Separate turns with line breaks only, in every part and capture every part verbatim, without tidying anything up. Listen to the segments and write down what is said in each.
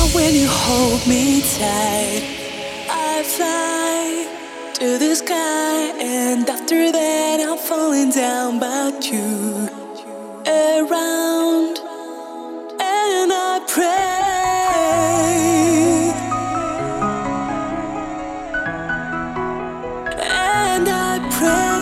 When you hold me tight, I fly to the sky, and after that I'm falling down, but you around, and I pray, and I pray.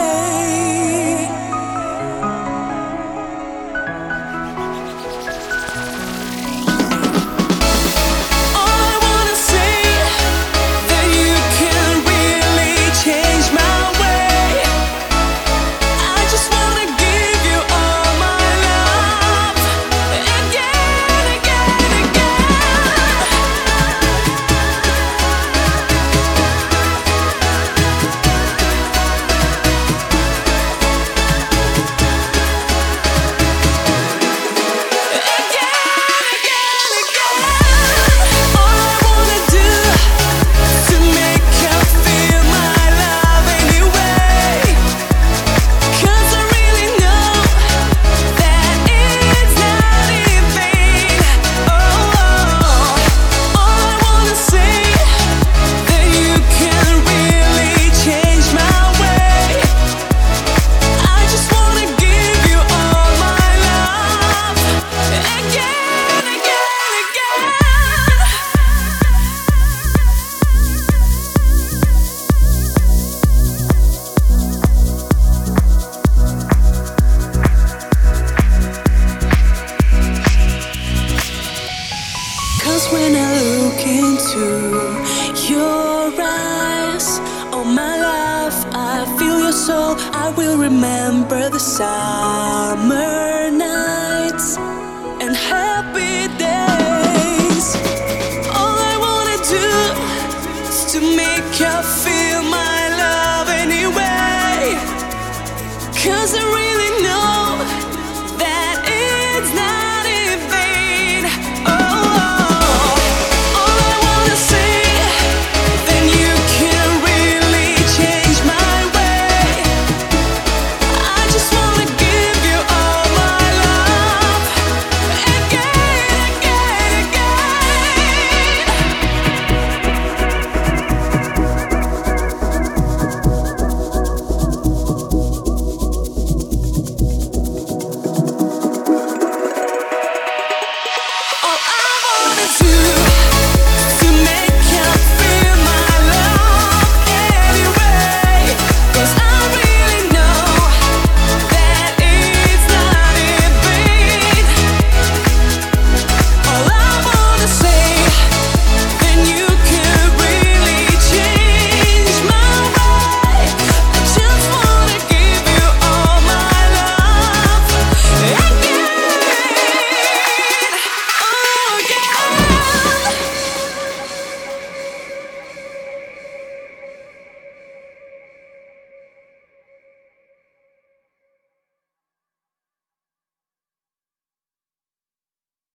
When I look into your eyes, oh my love, I feel your soul. I will remember the summer nights and happy days. All I wanna do is to make you feel my love anyway, 'cause I really